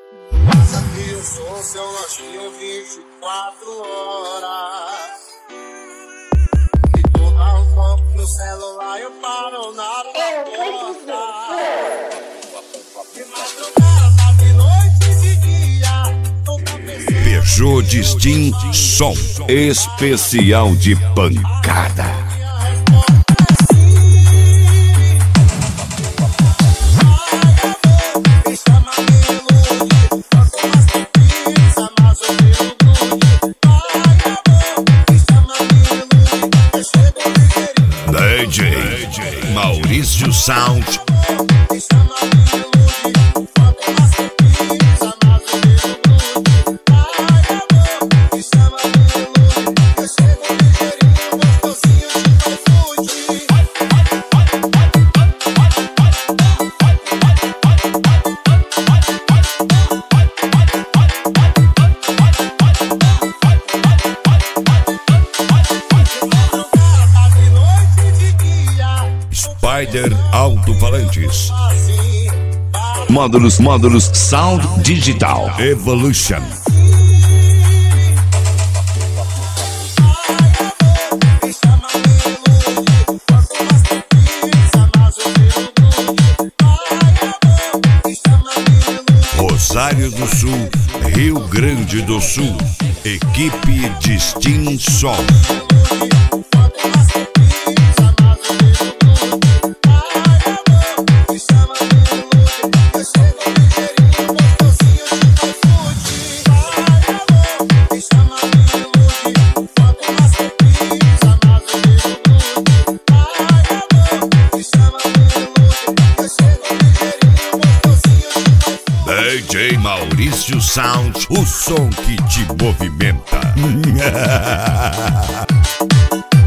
Passa que eu sou seu lanchinho 24 horas. E tu dá um toque no celular, eu paro na porta. De madrugada, de noite, de dia. Peugeot Distin Som especial de pancada. DJ Maurício Sound. Spider Alto-Falantes. Módulos Sound Digital Evolution. Rosário do Sul, Rio Grande do Sul. Equipe Distin Som. DJ Maurício Sound, o som que te movimenta.